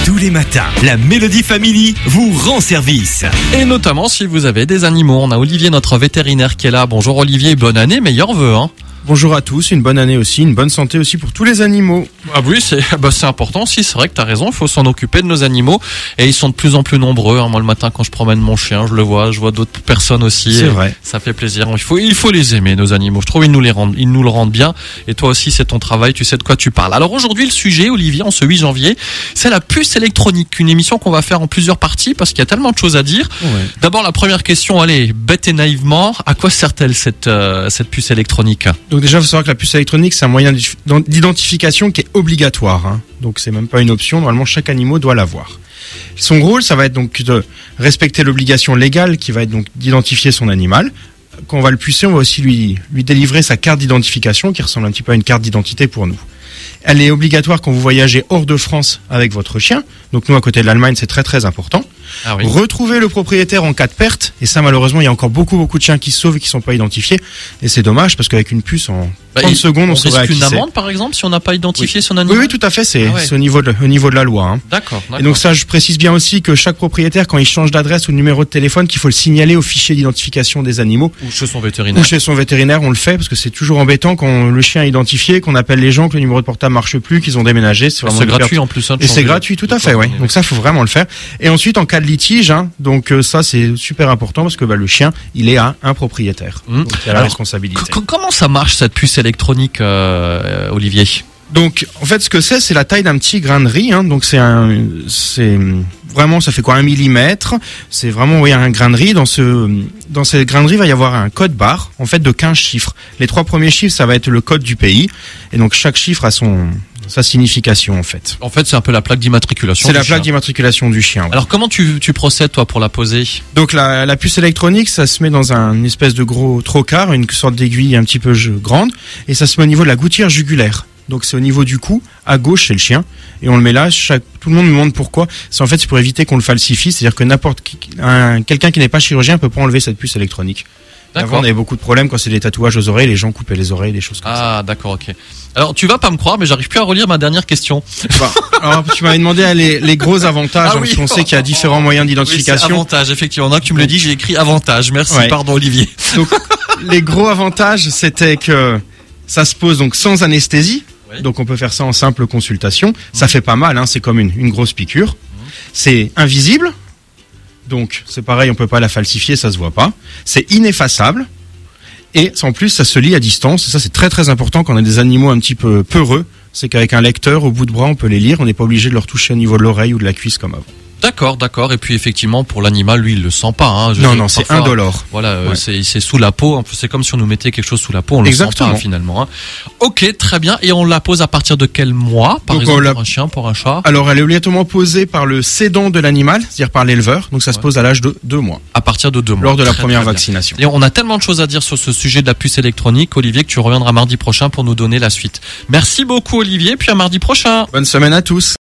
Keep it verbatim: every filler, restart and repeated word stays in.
Tous les matins, la Mélodie Family vous rend service. Et notamment si vous avez des animaux. On a Olivier, notre vétérinaire, qui est là. Bonjour Olivier, bonne année, meilleurs vœux. Hein. Bonjour à tous, une bonne année aussi, une bonne santé aussi pour tous les animaux. Ah oui, c'est, bah c'est important aussi, c'est vrai que tu as raison, il faut s'en occuper de nos animaux. Et ils sont de plus en plus nombreux. Hein. Moi le matin quand je promène mon chien, je le vois, je vois d'autres personnes aussi. C'est vrai. Ça fait plaisir. Il faut, il faut les aimer, nos animaux. Je trouve qu'ils nous, les rendent, ils nous le rendent bien. Et toi aussi, c'est ton travail, tu sais de quoi tu parles. Alors aujourd'hui, le sujet, Olivier, en ce huit janvier, c'est la puce électronique. Une émission qu'on va faire en plusieurs parties parce qu'il y a tellement de choses à dire. Ouais. D'abord, la première question, allez, bête et naïvement, à quoi sert-elle cette, euh, cette puce électronique ? Donc déjà, il faut savoir que la puce électronique, c'est un moyen d'identification qui est obligatoire. Hein. Donc c'est même pas une option, normalement chaque animal doit l'avoir. Son rôle, ça va être donc de respecter l'obligation légale qui va être donc d'identifier son animal. Quand on va le pucer, on va aussi lui, lui délivrer sa carte d'identification qui ressemble un petit peu à une carte d'identité pour nous. Elle est obligatoire quand vous voyagez hors de France avec votre chien. Donc nous, à côté de l'Allemagne, c'est très très important. Ah oui. Retrouver le propriétaire en cas de perte. Et ça, malheureusement, il y a encore beaucoup beaucoup de chiens qui se sauvent et qui ne sont pas identifiés. Et c'est dommage parce qu'avec une puce, en Bah, trente il- secondes, on, on saurait à risque qui une c'est. amende, par exemple, si on n'a pas identifié son Oui, animal. oui, tout à fait. C'est Ah ouais. c'est au niveau de, au niveau de la loi. Hein. D'accord, d'accord. Et donc ça, je précise bien aussi que chaque propriétaire, quand il change d'adresse ou de numéro de téléphone, qu'il faut le signaler au fichier d'identification des animaux. Ou chez son vétérinaire. Ou chez son vétérinaire, on le fait parce que c'est toujours embêtant quand le chien est identifié, qu'on appelle les gens, que le numéro de portable marche plus, qu'ils ont déménagé. C'est vraiment C'est une perte. gratuit en plus. Hein, de Et c'est changer gratuit, tout de à fait, ouais. coordonnées. Donc ça, faut vraiment le faire. Et ensuite, en cas de litige, hein, donc euh, ça, c'est super important parce que bah, le chien, il est à un propriétaire. Mmh. Donc il y a la Alors, responsabilité. C- comment ça marche cette puce électronique, euh, Olivier ? Donc, en fait, ce que c'est, c'est la taille d'un petit grain de riz. Hein. Donc, c'est un, c'est vraiment, ça fait quoi, un millimètre. C'est vraiment, oui, un grain de riz. Dans ce, dans ce grain de riz, il va y avoir un code barre, en fait, de quinze chiffres. Les trois premiers chiffres, ça va être le code du pays. Et donc, chaque chiffre a son, sa signification, en fait. En fait, c'est un peu la plaque d'immatriculation. C'est du la plaque chien. d'immatriculation du chien. Ouais. Alors, comment tu, tu procèdes, toi, pour la poser ? Donc, la, la puce électronique, ça se met dans un une espèce de gros trocard, une sorte d'aiguille un petit peu je- grande. Et ça se met au niveau de la gouttière jugulaire. Donc c'est au niveau du cou, à gauche chez le chien, et on le met là. Chaque, tout le monde me demande pourquoi. C'est en fait c'est pour éviter qu'on le falsifie, c'est-à-dire que n'importe qui, un, quelqu'un qui n'est pas chirurgien peut pas enlever cette puce électronique. Avant D'accord. on avait beaucoup de problèmes quand c'est des tatouages aux oreilles, les gens coupaient les oreilles, des choses comme Ah, d'accord, ok. Alors, tu vas pas me croire, mais j'arrive plus à relire ma dernière question. ça. Bah, alors tu m'avais demandé ah, les, les gros avantages, Ah hein, oui. parce qu'on sait qu'il y a différents moyens Oui, c'est d'identification. avantage, effectivement. Non, tu me le dis, j'ai écrit avantage. Merci, Ouais. pardon, Olivier. Donc les gros avantages, c'était que ça se pose donc sans anesthésie. Oui. Donc on peut faire ça en simple consultation. Ça fait pas mal, hein, c'est comme une, une grosse piqûre. C'est invisible. Donc c'est pareil, on peut pas la falsifier, ça se voit pas. C'est ineffaçable. Et en plus, ça se lit à distance. Et ça, c'est très très important quand on a des animaux un petit peu peureux. C'est qu'avec un lecteur au bout de bras, on peut les lire. On n'est pas obligé de leur toucher au niveau de l'oreille ou de la cuisse comme avant. D'accord, d'accord. Et puis, effectivement, pour l'animal, lui, il le sent pas. Hein. Je Non, sais, non, c'est parfois, indolore. Voilà, euh, Ouais. c'est, c'est sous la peau. C'est comme si on nous mettait quelque chose sous la peau. On le Exactement. sent pas, hein, finalement. Hein. Ok, très bien. Et on la pose à partir de quel mois, par Donc, on exemple, la- pour un chien, pour un chat ? Alors, elle est obligatoirement posée par le cédant de l'animal, c'est-à-dire par l'éleveur. Donc, ça se Ouais. pose à l'âge de deux mois, À partir de deux mois. lors de la Très, première très bien. vaccination. Et on a tellement de choses à dire sur ce sujet de la puce électronique, Olivier, que tu reviendras mardi prochain pour nous donner la suite. Merci beaucoup, Olivier. Puis à mardi prochain. Bonne semaine à tous.